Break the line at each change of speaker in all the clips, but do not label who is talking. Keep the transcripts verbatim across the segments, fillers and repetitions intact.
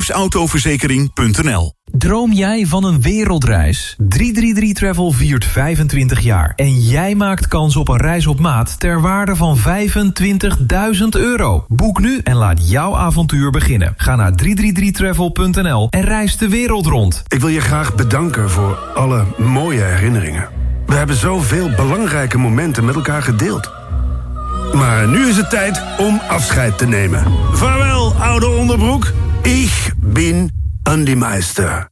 rijksautoverzekering punt n l.
Droom jij van een wereldreis? drie drie drie Travel viert vijfentwintig jaar. En jij maakt kans op een reis op maat ter waarde van vijfentwintigduizend euro. Boek nu en laat jouw avontuur beginnen. Ga naar drie drie drie travel punt n l en reis de wereld rond.
Ik wil je graag bedanken voor alle mooie herinneringen. We hebben zoveel belangrijke momenten met elkaar gedeeld. Maar nu is het tijd om afscheid te nemen. Vaarwel, oude onderbroek. Ik ben Andy Meister.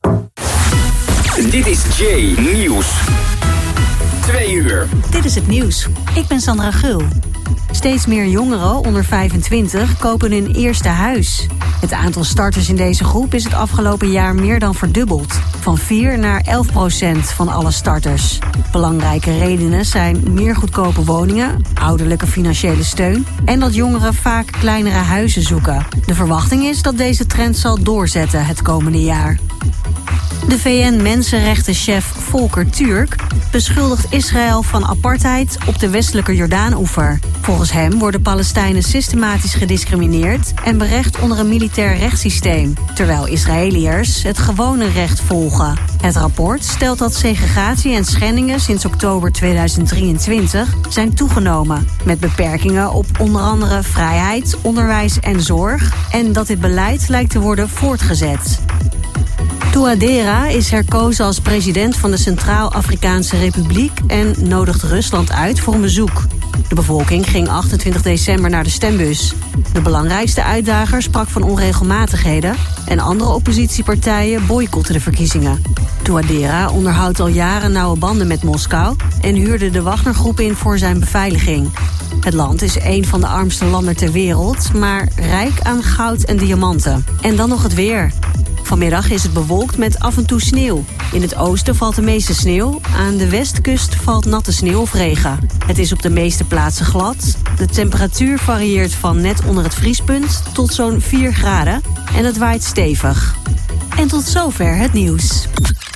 Dit is Jay Nieuws. Twee uur.
Dit is het nieuws. Ik ben Sandra Gul. Steeds meer jongeren onder vijfentwintig kopen hun eerste huis. Het aantal starters in deze groep is het afgelopen jaar meer dan verdubbeld. Van vier naar elf procent van alle starters. Belangrijke redenen zijn meer goedkope woningen, ouderlijke financiële steun en dat jongeren vaak kleinere huizen zoeken. De verwachting is dat deze trend zal doorzetten het komende jaar. De V N-mensenrechtenchef Volker Turk beschuldigt Israël van apartheid op de westelijke Jordaan-oever. Volgens hem worden Palestijnen systematisch gediscrimineerd en berecht onder een militair rechtssysteem, terwijl Israëliërs het gewone recht volgen. Het rapport stelt dat segregatie en schendingen sinds oktober tweeduizend drieëntwintig zijn toegenomen, met beperkingen op onder andere vrijheid, onderwijs en zorg, en dat dit beleid lijkt te worden voortgezet. Touadéra is herkozen als president van de Centraal-Afrikaanse Republiek en nodigt Rusland uit voor een bezoek. De bevolking ging achtentwintig december naar de stembus. De belangrijkste uitdager sprak van onregelmatigheden en andere oppositiepartijen boycotten de verkiezingen. Touadéra onderhoudt al jaren nauwe banden met Moskou en huurde de Wagner-groep in voor zijn beveiliging. Het land is een van de armste landen ter wereld, maar rijk aan goud en diamanten. En dan nog het weer. Vanmiddag is het bewolkt met af en toe sneeuw. In het oosten valt de meeste sneeuw. Aan de westkust valt natte sneeuw of regen. Het is op de meeste plaatsen glad. De temperatuur varieert van net onder het vriespunt tot zo'n vier graden. En het waait stevig. En tot zover het nieuws.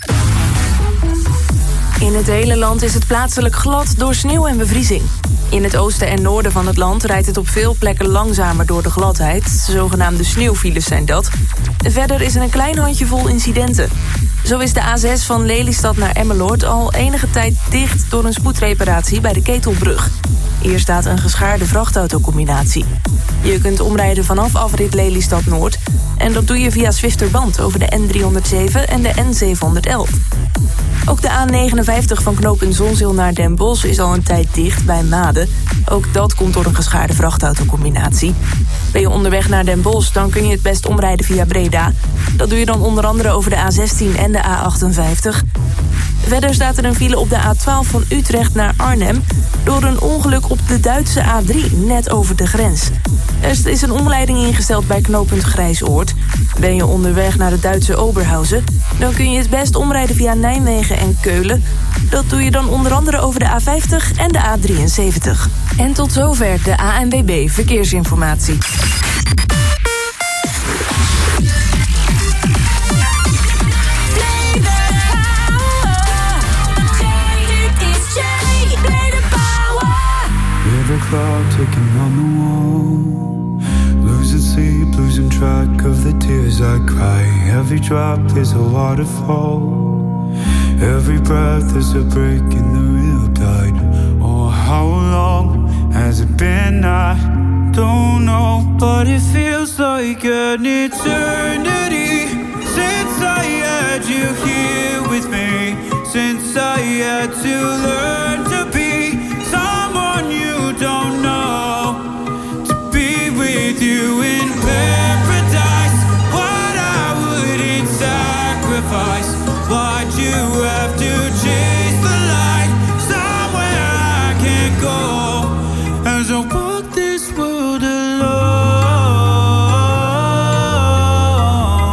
In het hele land is het plaatselijk glad door sneeuw en bevriezing. In het oosten en noorden van het land rijdt het op veel plekken langzamer door de gladheid. Zogenaamde sneeuwfiles zijn dat. Verder is er een klein handjevol incidenten. Zo is de A zes van Lelystad naar Emmeloord al enige tijd dicht door een spoedreparatie bij de Ketelbrug. Hier staat een geschaarde vrachtautocombinatie. Je kunt omrijden vanaf afrit Lelystad Noord. En dat doe je via Zwifterband over de N driehonderdzeven en de N zevenhonderdelf. Ook de A negenenvijftig van knooppunt Zonzeel naar Den Bosch is al een tijd dicht bij Maden. Ook dat komt door een geschaarde vrachtautocombinatie. Ben je onderweg naar Den Bosch, dan kun je het best omrijden via Breda. Dat doe je dan onder andere over de A zestien en de A achtenvijftig. Verder staat er een file op de A twaalf van Utrecht naar Arnhem door een ongeluk op de Duitse A drie, net over de grens. Er is een omleiding ingesteld bij knooppunt Grijsoord. Ben je onderweg naar de Duitse Oberhausen, dan kun je het best omrijden via Nijmegen en Keulen. Dat doe je dan onder andere over de A vijftig en de A drieënzeventig. En tot zover de A N W B Verkeersinformatie.
Clock ticking on the wall, losing sleep, losing track of the tears I cry. Every drop is a waterfall, every breath is a break in the real tide. Oh, how long has it been? I don't know, but it feels like an eternity since I had you here with me, since I had to learn to be someone you don't know, to be with you in paradise. What I wouldn't sacrifice, why'd you have to chase the light somewhere I can't go, as I walk this world alone.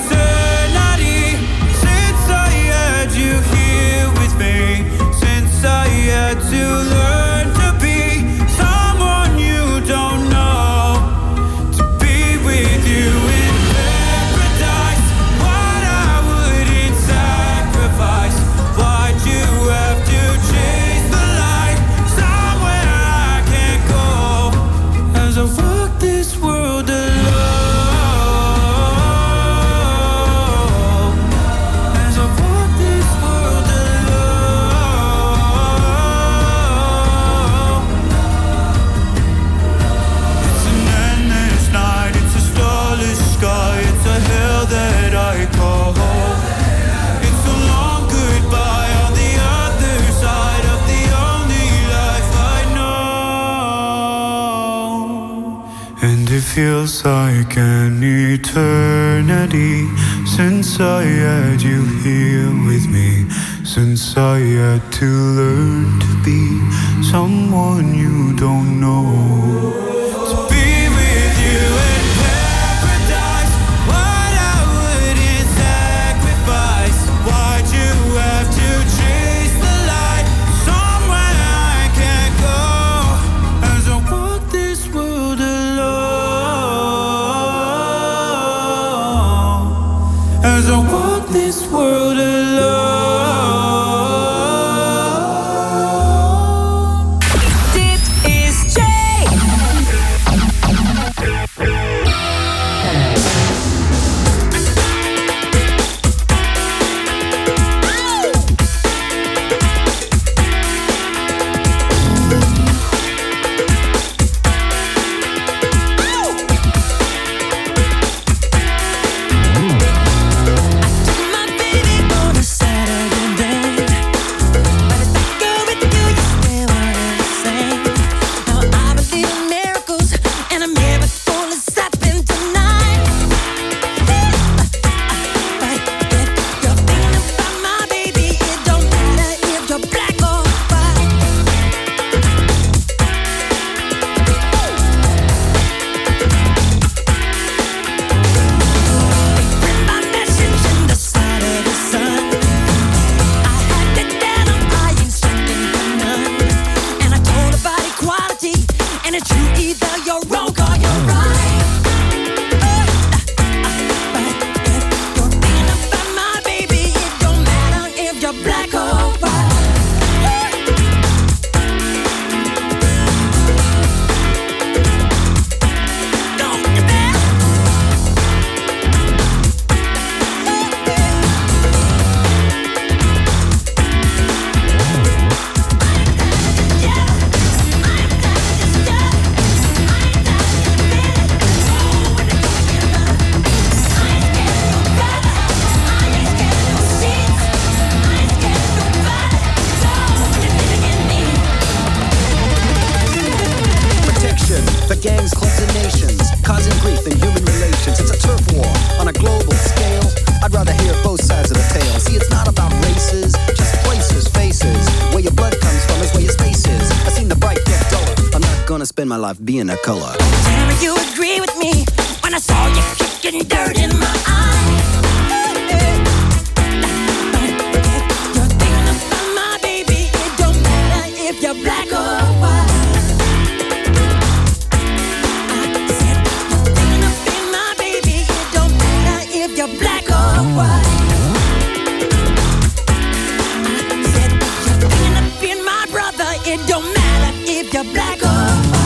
eternity since I had you here with me. Since I had to learn to be someone you don't know, to be with you in paradise. What I wouldn't sacrifice. Why'd you have to chase the light somewhere I can't go? As I walk this world alone, as I walk this world alone. It's an endless night, it's a starless sky, it's a hell that I call home. It's a long goodbye on the other side of the only life I know. And it feels like an eternity since I had you here with me. Since I had to learn to be someone you don't know. To be with you in paradise. What I wouldn't sacrifice. Why'd you have to chase the light somewhere I can't go? As I walk this world alone, as I walk this world alone.
Dit is Jay. My baby on a Saturday, but if I go with you, you still are the same. Now I believe in miracles, and a miracle is happening tonight. But if you're thinking about my baby, it don't matter if you're black or white. My message in the side of the sun. I had it down, I ain't stripping for none. And I told about equality, and it's true, either you're wrong or you're right. But if you're thinking about my baby, it don't matter if you're black or white. Don't you dare.
Protection for gangs, clubs, and nations, causing grief in human relations. It's a turf war on a global scale. I'd rather hear both sides of the tale. See, it's not about races, just places, faces. Where your blood comes from is where your space is. I've seen the bright get duller. I'm not gonna spend my life being a color.
Tell me you agree with me when I saw you kicking dirt in my eye. But if you're thinking about my baby, it don't matter if you're black or white. I said you're thinking about my baby, it don't matter if you're black or white. I said you're thinking about my brother, it don't matter if you're black or white.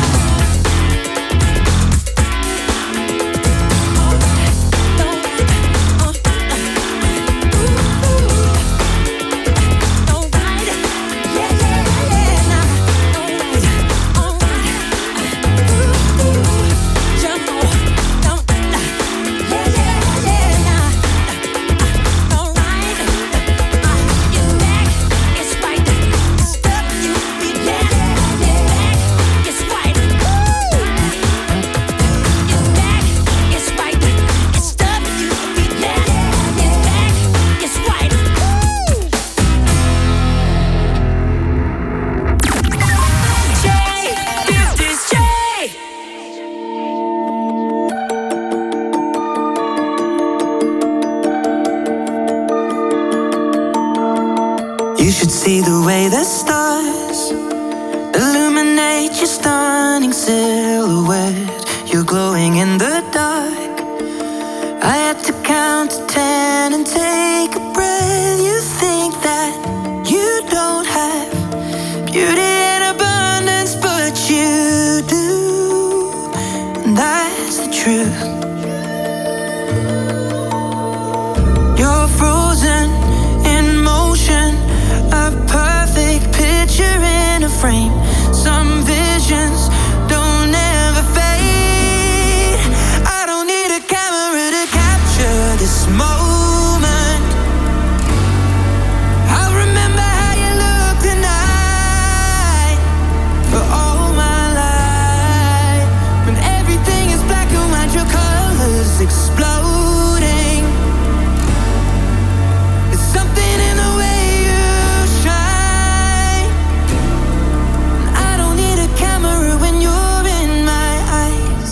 You should see the way the stars illuminate your stunning silhouette. You're glowing in the dark. I had to count to ten and take a breath. You think that you don't have beauty in abundance, but you do, and that's the truth. You're frozen in motion, a perfect picture in a frame. Some visions don't ever fade. I don't need a camera to capture this moment. I'll remember how you look tonight for all my life. When everything is black and white, your colors exploding. There's something in the way you shine. I don't need a camera when you're in my eyes.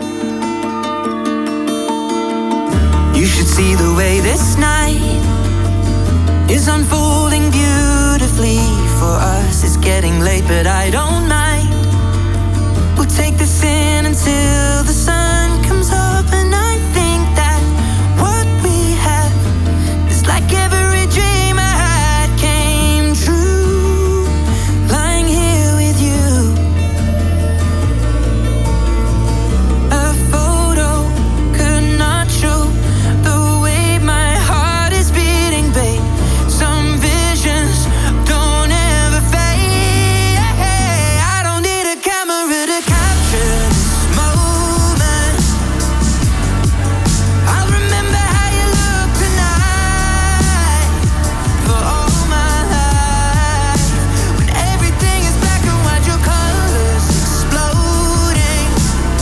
You should see the way this night is unfolding beautifully for us. It's getting late, but I don't mind. We'll take this in until the sun comes up, and I think that what we have is like every dream I had came true. Lying here with you, a photo could not show the way my heart is beating, babe. Some visions don't ever fade. I don't need a camera to capture this moment. I'll remember how you look tonight for all my life. When everything is black and white, your colors exploding.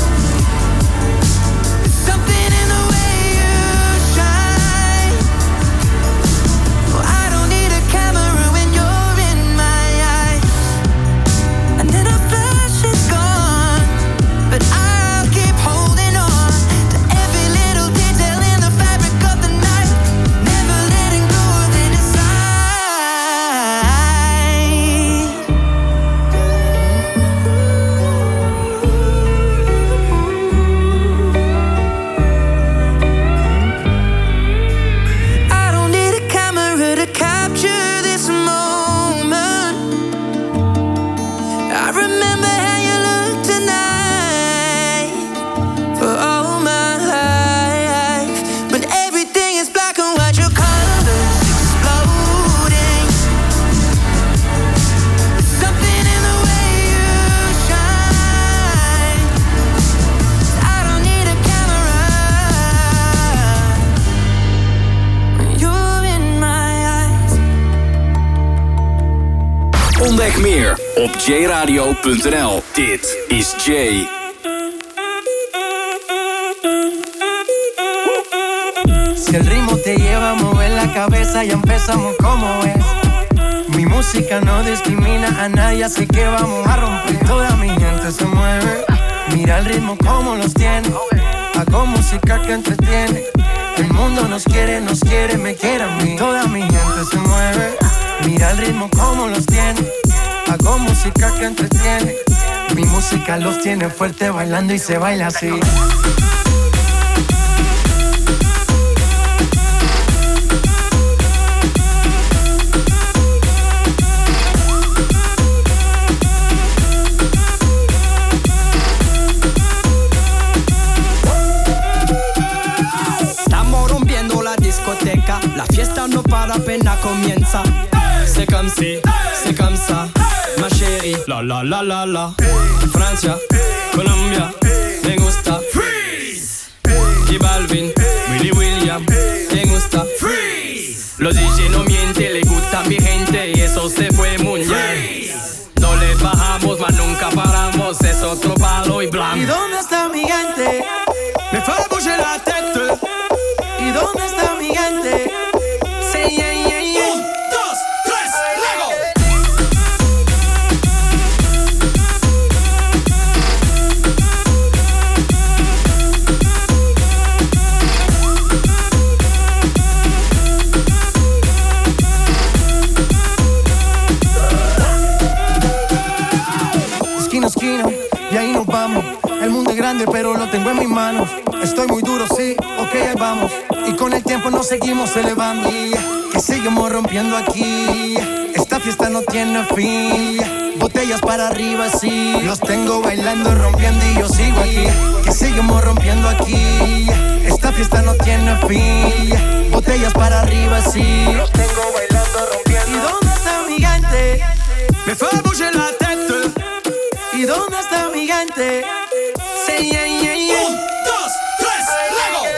There's something in the way you shine. Well, I don't need a camera when you're in my eyes. And then a flash is gone, but I'll keep holding on to every little detail in the fabric of the night, never letting go of it inside. I don't need a camera to capture this moment. I remember how you look tonight for all my life. When everything is black and white, your colors exploding. Something in the way you shine. I don't need a camera when you're in my eyes.
Ontdek meer op j radio punt n l. Dit is Jay.
Si el ritmo te lleva a mover la cabeza, ya empezamos como es. Mi música no discrimina a nadie, así que vamos a romper. Toda mi gente se mueve, mira el ritmo como los tiene. Hago música que entretiene. El mundo nos quiere, nos quiere, me quiere a mí. Toda mi gente se mueve, mira el ritmo como los tiene. Hago música que entretiene. Mi música los tiene fuerte bailando y se baila así.
Estamos rompiendo la discoteca, la fiesta no para, apenas comienza. C'est comme si, c'est comme ça, ma chérie. La la la la la. Francia, Colombia, me gusta. Freeze. J Balvin, Willy William, me gusta. Freeze. Los D J no mienten, le gusta mi gente y eso se fue muy bien. No le bajamos, mas nunca paramos, es otro palo y blanco.
¿Y dónde está mi gente?
Me fue a bouger la tête.
¿Y dónde está mi gente?
Sí, yeah, yeah, yeah. Un, dos, tres, luego.
grande pero lo tengo en mis manos. Estoy muy duro, sí, ok, ahí vamos. Y con el tiempo nos seguimos elevando. Que seguimos rompiendo aquí. Esta fiesta no tiene fin. Botellas para arriba, sí. Los tengo bailando, rompiendo y yo sigo aquí. Que seguimos rompiendo aquí. Esta fiesta no tiene fin. Botellas para arriba, sí. Los tengo bailando, rompiendo. ¿Y dónde está mi gente? Me fait bouger la tête. ¿Y dónde está mi gente? Say yeah, yeah, yeah. Un, dos, tres, luego.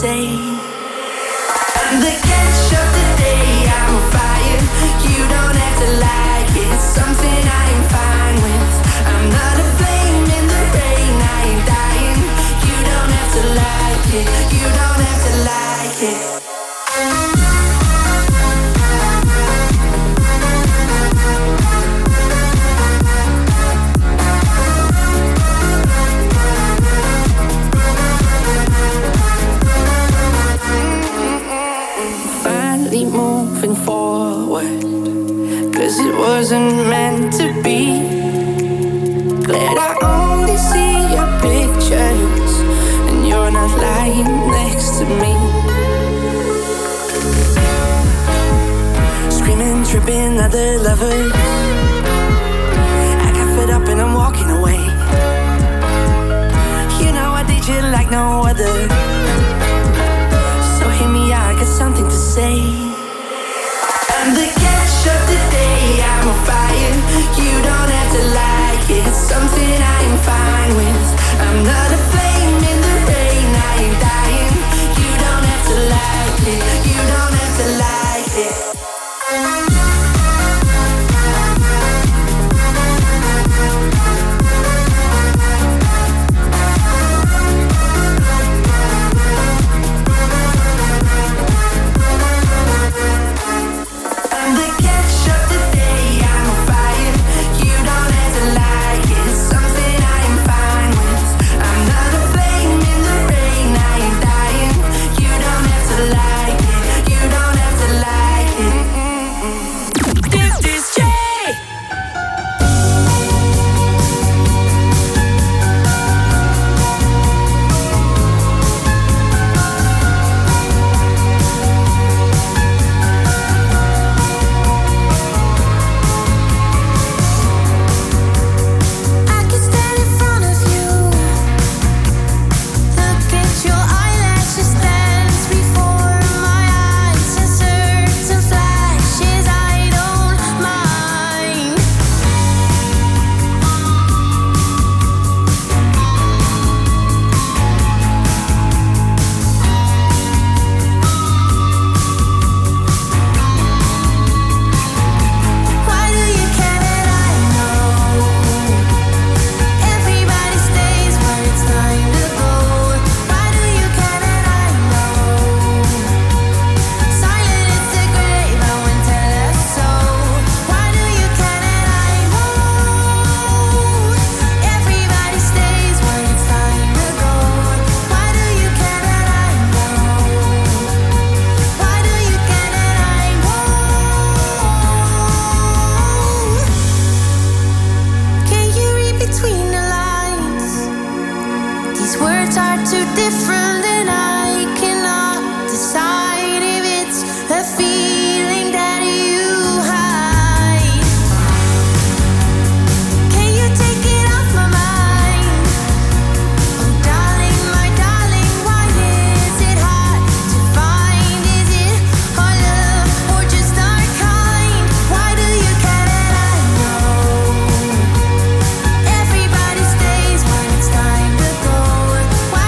The catch of the day, I'm on fire. You don't have have to like it. It's something I am fine with. I'm not a flame in the rain, I ain't dying. You don't have to like it. You don't have to like it. Finally moving forward, 'cause it wasn't meant to be. Glad I only see your pictures, and you're not lying next to me. Screaming, tripping other lovers. I got fed up and I'm walking away. You know I did you like no other. So hear me out, I got something to say. I'm the catch of the day, I'm on fire. You don't have to like it. It's something I am fine with. I'm not a flame in the rain, I ain't dying. You don't have to like it. You don't have to like it.
Why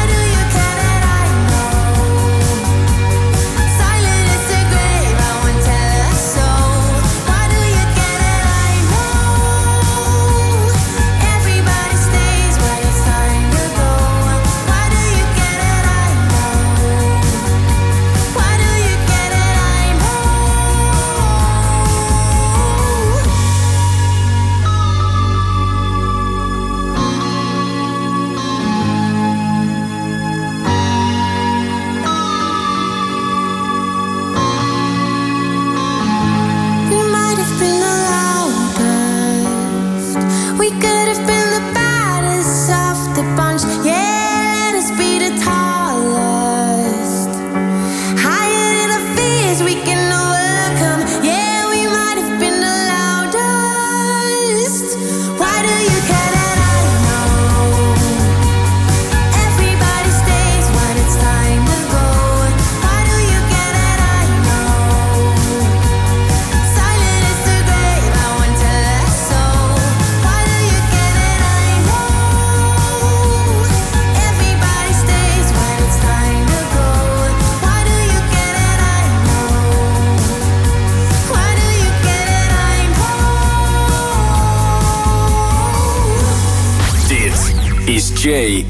is Jay.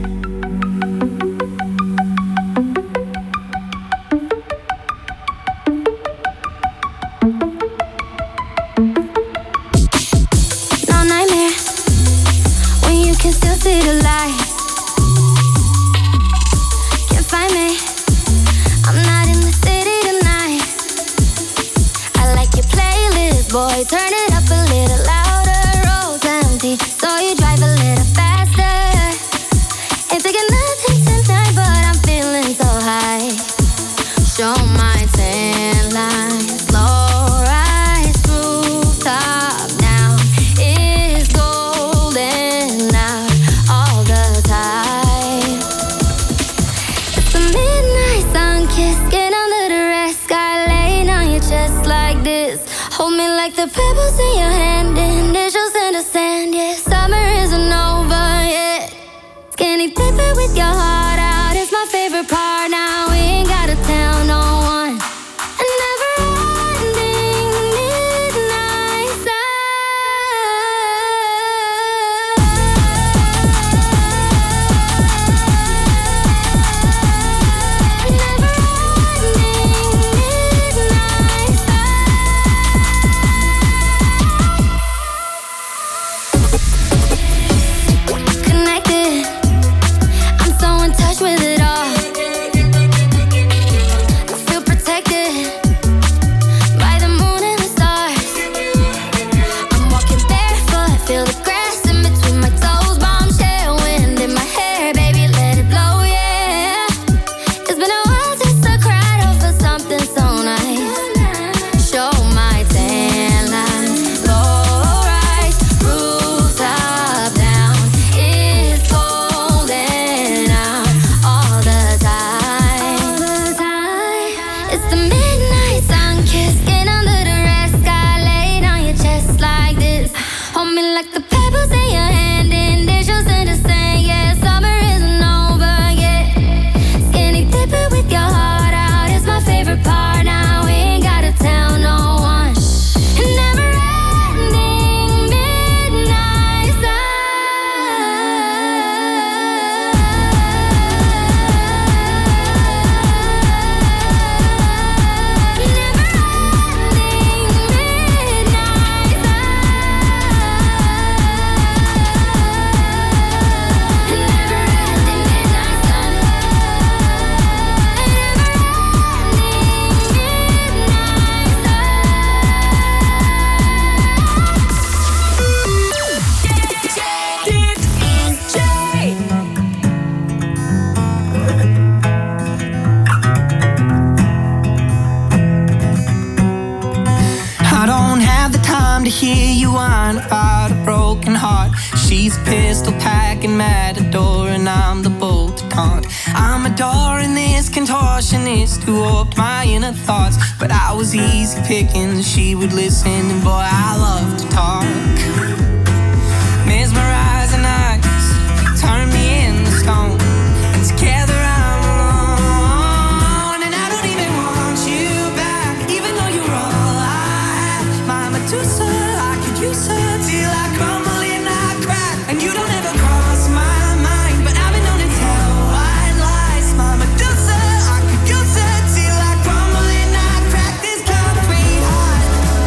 No nightmare when you can still see the light. Can't find me, I'm not in the city tonight. I like your playlist, boy, turn it up a little louder. Roads empty, so you drive a little faster. Ain't taking nothing tonight, but I'm feeling so high. Show my tan lines, slow rise, rooftop now. It's golden out all the time. It's a midnight sun kiss, get under the red sky, laying on your chest like this. Hold me like the pebbles in your hand, and initials in the sand. Yeah, summer isn't over yet. Skinny dipping with your heart out is my favorite part. Now we ain't gotta tell no one. A never-ending midnight sun. A never-ending midnight sun. Connected, I'm so in touch with it all. I feel protected by the moon and the stars. I'm walking barefoot, feel the grass in between my toes. Bombshell wind in my hair, baby, let it blow, yeah. It's been a while since I cried over something so nice. Show my tan lines, low rise, rooftop down. It's golden out all the time. It's the midnight sun kiss, get under the red sky, laid on your chest like this. Hold me like the pebbles in your hand, and initials in the sand. Yeah, summer isn't over yet. Skinny dipping with your heart out is my favorite part. Now we ain't gotta tell no one. A never-ending midnight sun.
I don't have the time to hear you whine about a broken heart. She's a pistol packing matador, and I'm the bolt to taunt. I'm adoring this contortionist who warped my inner thoughts. But I was easy picking, she would listen, and boy, I love to talk. Mesmerizing eyes turn me into stone, and together I'm alone. And I don't even want you back, even though you're all I have. My Medusa, I could use her till I crumble and I crack. And you don't ever cross my mind, but I've been known to tell white lies. My Medusa, I could use her till I crumble and I crack. This concrete heart,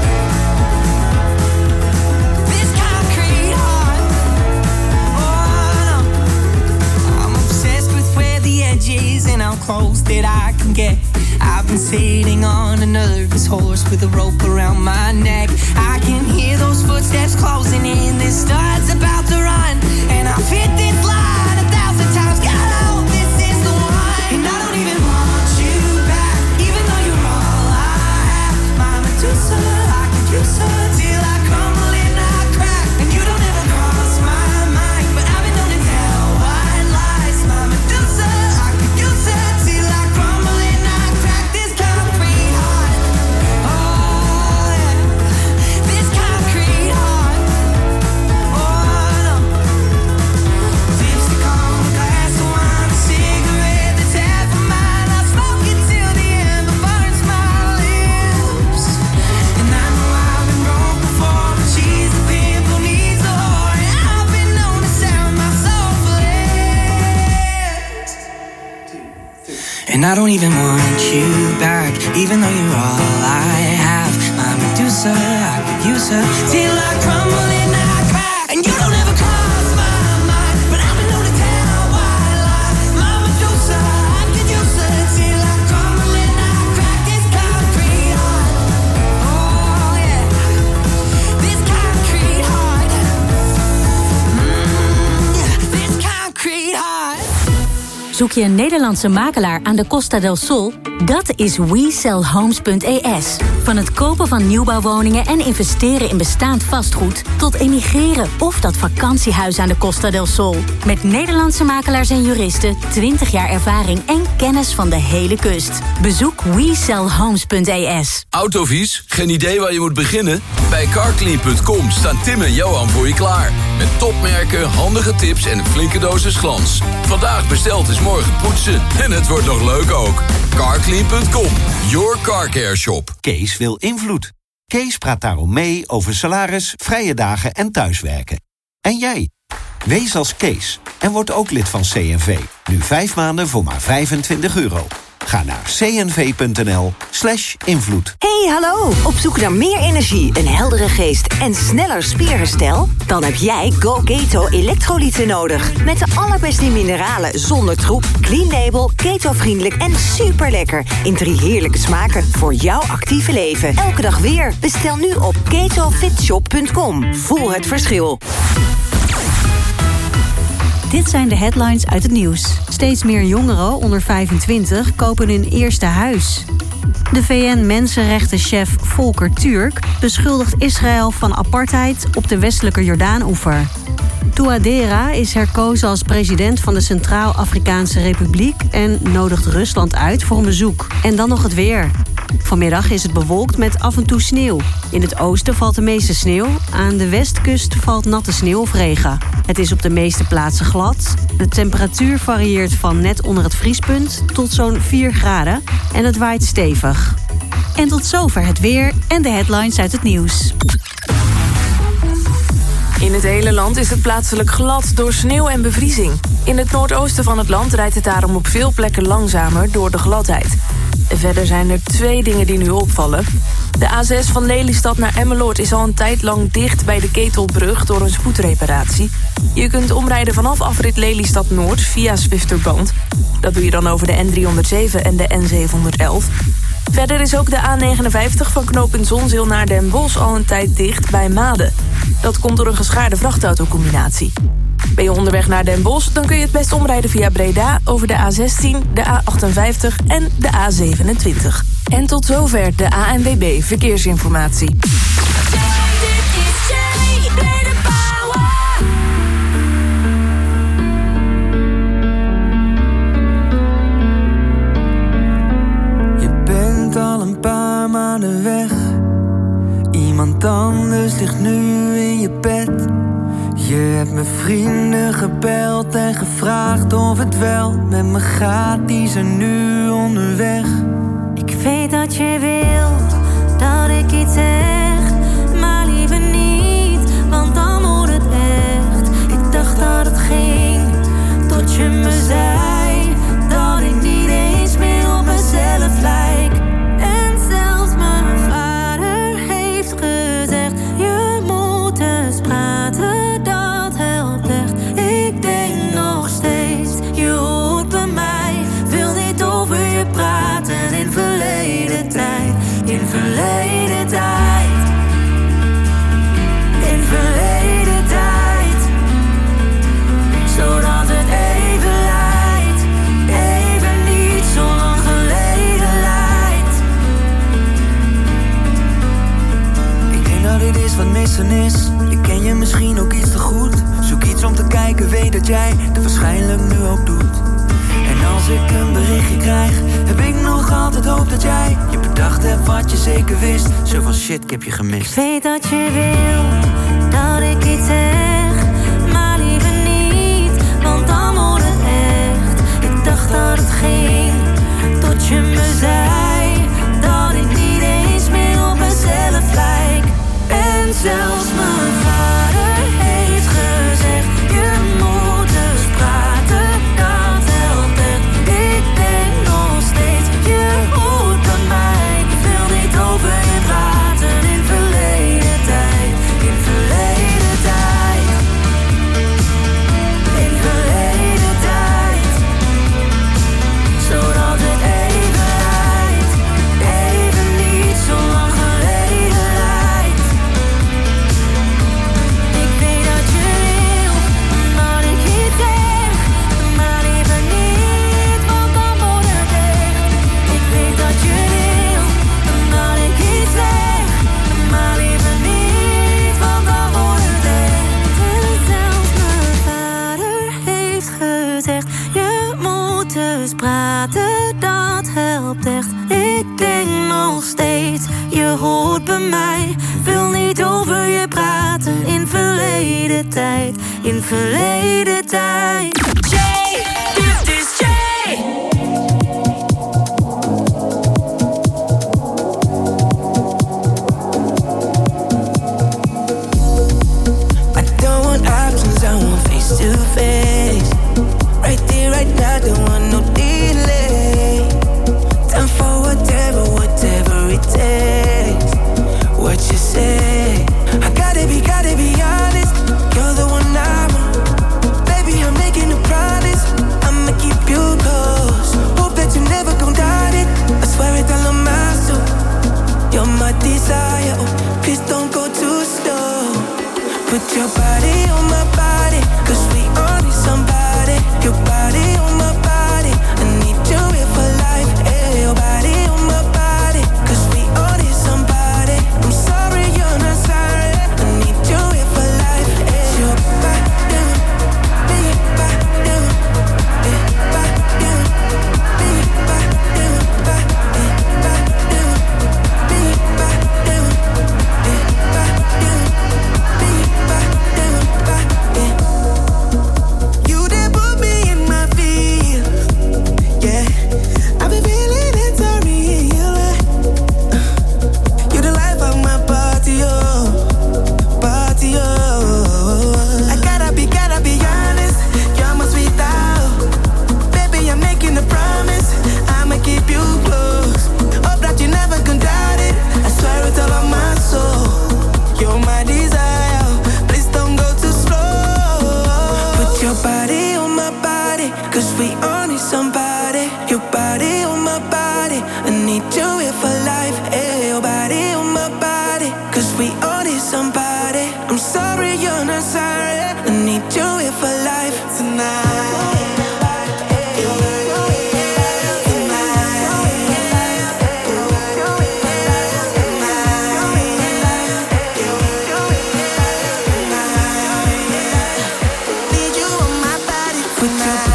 this concrete heart. Oh no, I'm obsessed with where the edge is and how close that I can get. I've been sitting on a nervous horse with a rope around my neck. I can hear those footsteps closing in. This star's about to run, and I've hit this line a thousand times. God, I hope this is the one. And I don't even want you back, even though you're all I have. My Medusa, I could use her till I crumble and I crack. And you don't ever cross my mind, but I've been known to tell white lies. My Medusa, I could use her till I crumble and I crack. This concrete heart, oh yeah, this concrete heart, oh no. Lipstick
And I don't even want you back, even though you're all I have. My Medusa, I could use her till I crumble and I crack. And you don't ever cross my mind, but I've been known to tell white lies. My Medusa, I could use her till I crumble and I crack. This concrete heart, oh yeah, this concrete heart, mm, yeah, this concrete heart.
Zoek je een Nederlandse makelaar aan de Costa del Sol? Dat is we sell homes punt e s. Van het kopen van nieuwbouwwoningen en investeren in bestaand vastgoed tot emigreren of dat vakantiehuis aan de Costa del Sol. Met Nederlandse makelaars en juristen, twintig jaar ervaring en kennis van de hele kust. Bezoek we sell homes punt e s.
Autovies? Geen idee waar je moet beginnen? Bij carclean punt com staan Tim en Johan voor je klaar. Met topmerken, handige tips en een flinke dosis glans. Vandaag besteld is morgen poetsen. En het wordt nog leuk ook. carclean punt com, your car care shop.
Kees wil invloed. Kees praat daarom mee over salaris, vrije dagen en thuiswerken. En jij? Wees als Kees en word ook lid van C N V. Nu vijf maanden voor maar vijfentwintig euro. Ga naar cnv.nl slash invloed.
Hey, hallo! Op zoek naar meer energie, een heldere geest en sneller spierherstel? Dan heb jij Go Keto elektrolyten nodig. Met de allerbeste mineralen zonder troep, clean label, keto-vriendelijk en super lekker. In drie heerlijke smaken voor jouw actieve leven. Elke dag weer. Bestel nu op keto fit shop punt com. Voel het verschil.
Dit zijn de headlines uit het nieuws. Steeds meer jongeren onder vijfentwintig kopen hun eerste huis. De V N-mensenrechtenchef Volker Turk beschuldigt Israël van apartheid op de westelijke Jordaan-oever. Touadera is herkozen als president van de Centraal-Afrikaanse Republiek en nodigt Rusland uit voor een bezoek. En dan nog het weer. Vanmiddag is het bewolkt met af en toe sneeuw. In het oosten valt de meeste sneeuw. Aan de westkust valt natte sneeuw of regen. Het is op de meeste plaatsen glad. De temperatuur varieert van net onder het vriespunt tot zo'n vier graden. En het waait stevig. En tot zover het weer en de headlines uit het nieuws.
In het hele land is het plaatselijk glad door sneeuw en bevriezing. In het noordoosten van het land rijdt het daarom op veel plekken langzamer door de gladheid. Verder zijn er twee dingen die nu opvallen. De A zes van Lelystad naar Emmeloord is al een tijd lang dicht bij de Ketelbrug door een spoedreparatie. Je kunt omrijden vanaf afrit Lelystad Noord via Zwifterband. Dat doe je dan over de N driehonderdzeven en de N zevenhonderdelf. Verder is ook de A negenenvijftig van knooppunt Zonzeel naar Den Bosch al een tijd dicht bij Maden. Dat komt door een geschaarde vrachtautocombinatie. Ben je onderweg naar Den Bosch, dan kun je het best omrijden via Breda over de A zestien, de A achtenvijftig en de A zevenentwintig. En tot zover de A N W B Verkeersinformatie.
Je bent al een paar maanden weg. Iemand anders ligt nu in je bed. Je hebt mijn vrienden gebeld en gevraagd of het wel met me gaat. Die zijn nu onderweg.
Ik weet dat je wil dat ik iets zeg, maar liever niet, want dan moet het echt. Ik dacht dat het ging, tot je me zei dat ik niet eens meer op mezelf lijk. En zelfs mijn vader heeft gezegd, je moet eens praten, dat helpt echt. Ik denk nog steeds, je hoort bij mij, wil niet over je praten in verleden tijd. In verleden tijd. In verleden tijd. Zodat het even lijkt. Even niet zo lang geleden lijkt.
Ik denk dat dit is wat missen is. Ik ken je misschien ook iets te goed. Zoek iets om te kijken, weet dat jij het waarschijnlijk nu ook doet. En als ik een berichtje krijg, heb ik nog altijd hoop dat jij je bedacht hebt wat je zeker wist. Zo van shit, ik heb je gemist.
Ik weet dat je wil dat ik iets zeg, maar liever niet, want dan moet het echt. Ik dacht dat het ging, tot je me zei dat ik niet eens meer op mezelf lijk. En zelfs mijn vader heeft gezegd, je moet eens praten, dat helpt echt. Ik denk nog niet, dus praten, dat helpt echt. Ik denk nog steeds, je hoort bij mij. Wil niet over je praten, in verleden tijd, in verleden tijd.
Jay, dit is Jay. I don't want options, I want face to face. Right there, right now, don't want no delay. Time for whatever, whatever it takes. What you say? I gotta be, gotta be honest. You're the one I want. Baby, I'm making a promise. I'ma keep you close. Hope that you never gon' doubt it. I swear it all on my soul. You're my desire. Oh, please don't go too slow. Put your body on my body, 'cause we all need somebody. Your body on my body, I need you here for life. Hey, your body on my body, 'cause we all need somebody. I'm sorry you're not sorry, I need you here for life. Hey, your body, me body, me body, me body, me body, me body, you did put me in my feelings, yeah. I've been feeling it, sorry, yeah. You the life of my party, oh, party, oh. I gotta be, gotta be honest, you're my sweetheart. Baby, I'm making a promise, I'ma keep you close. Hope that you never gon' doubt it, I swear it's all on my soul. You're my desire, please don't go too slow. Put your body on my body, 'cause we all need somebody. Your body on my body, I need you here for life. Hey, your body on my body, 'cause we all need somebody. I'm sorry you're not sorry, I need you here for life tonight. Need you on my body tonight.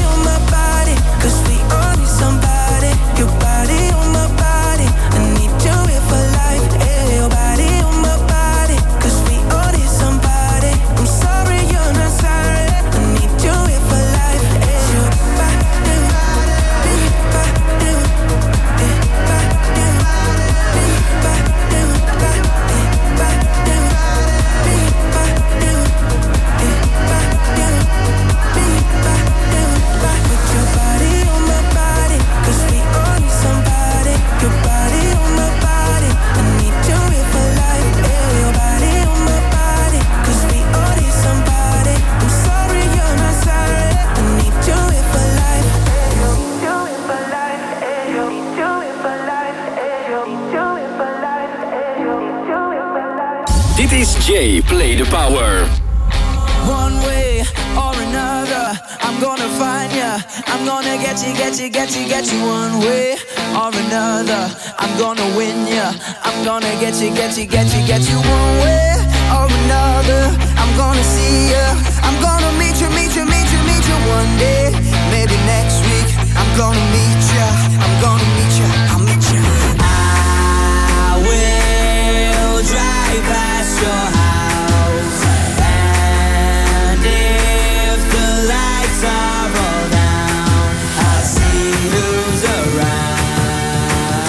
Dit is Jay, Play the Power.
One way or another, I'm gonna find ya. I'm gonna get you, get you, get you, get you. One way or another, I'm gonna win ya. I'm gonna get you, get you, get you, get you. One way or another, I'm gonna see ya. I'm gonna meet you, meet you, meet you, meet you. One day, maybe next week, I'm gonna meet ya. I'm gonna meet ya, I'll meet ya. I will drive past your house, and if the lights are all down, I'll see who's around.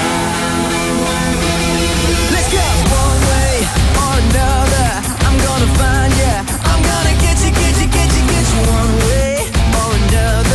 Let's go! One way or another, I'm gonna find ya. I'm gonna get you, get you, get you, get you. One way or another,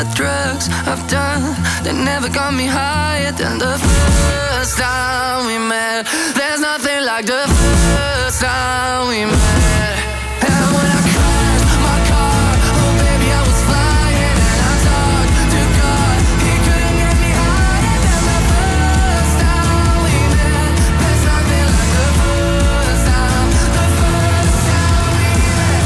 the drugs I've done, they never got me higher than the first time we met. There's nothing like the first time we met. And when I crashed my car, oh baby I was flying, and I talked to God, he couldn't get me higher than the first time we met. There's nothing like the first time, the first time we met.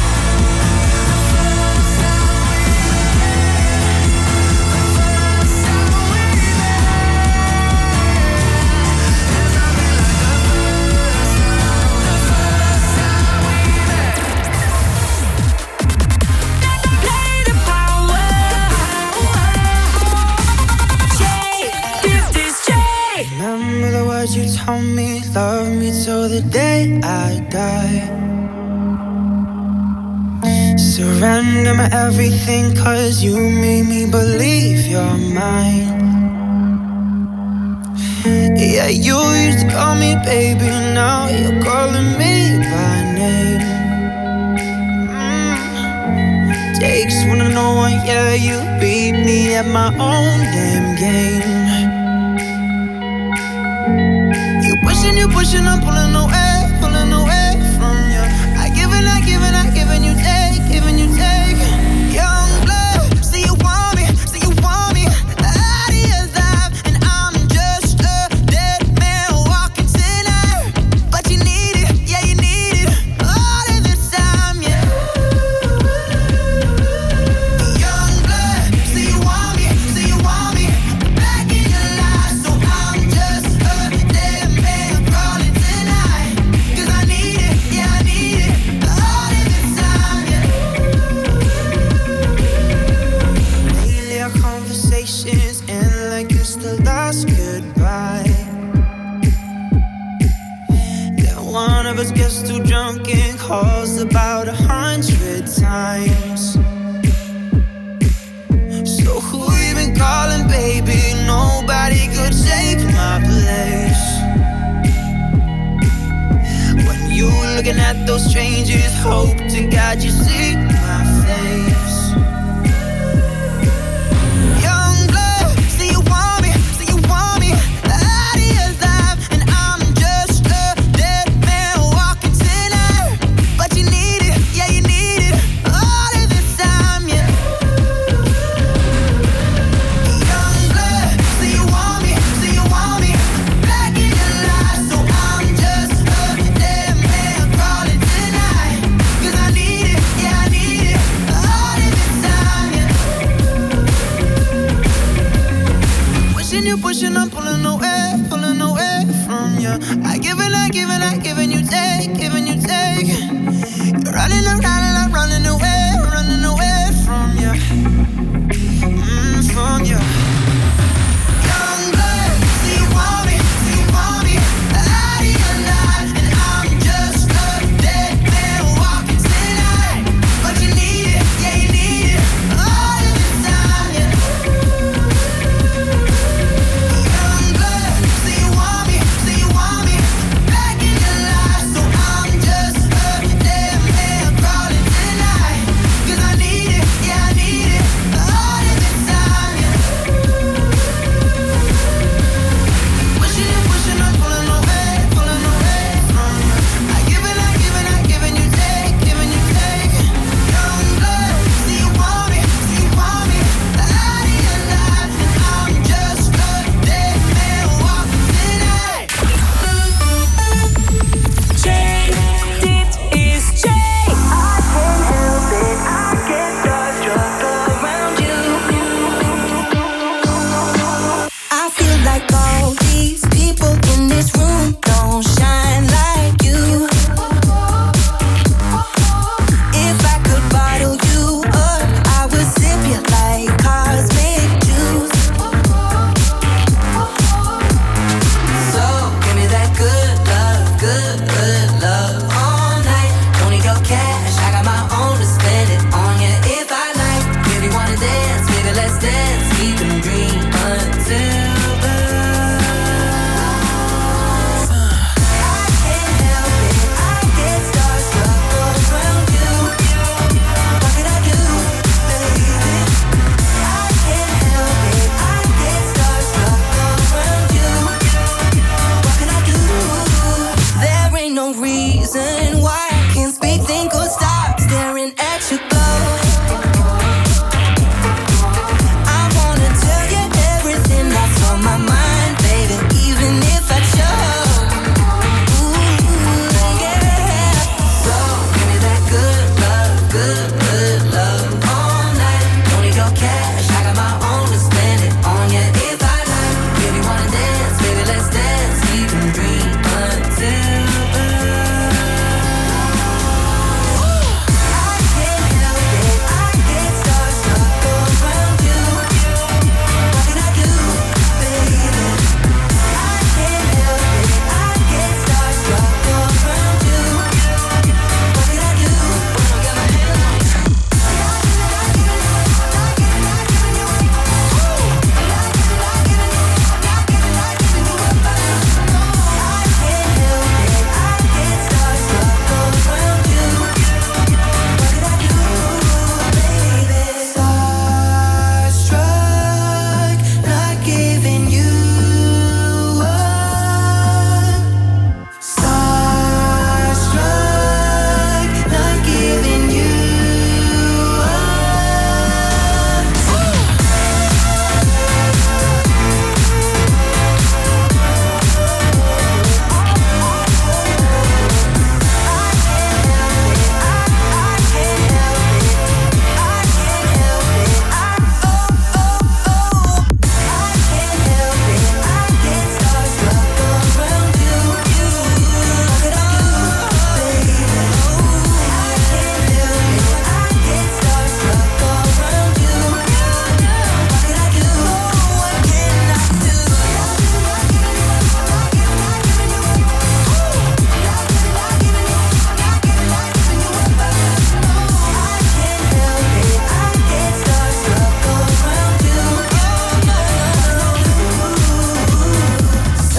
Remember the words you told me, love me till the day I die. Surrender my everything, cause you made me believe you're mine. Yeah, you used to call me baby, now you're calling me by name. mm. Takes one to know one, yeah, you beat me at my own damn game. Pushing you, pushing, I'm pulling away, pulling away from you. I give and I give and I give and you take, giving you take. Young blood, say you want me, say you want me out of your life, and I'm just a dead man walking tonight. But you need it, yeah you need it, all of the time, yeah. Young blood, say you want me, say you want me back in your life, so I'm just a dead man. One of us gets too drunk and calls about a hundred times. So who you been calling, baby? Nobody could take my place. When you looking at those strangers, hope to God you see my face. Young blood, say you want me, say you want me out of your life, and I'm just a dead man walking tonight. But you need it, yeah you need it, all of the time, yeah. Young blood, say you want me, say you want me back in your life, so I'm just a dead man crawling tonight. Cause I need it, yeah I need it, all of the time, yeah. Pushing you, pushing, I'm pulling away, pulling away from you. I give and I give and I give and you take, giving you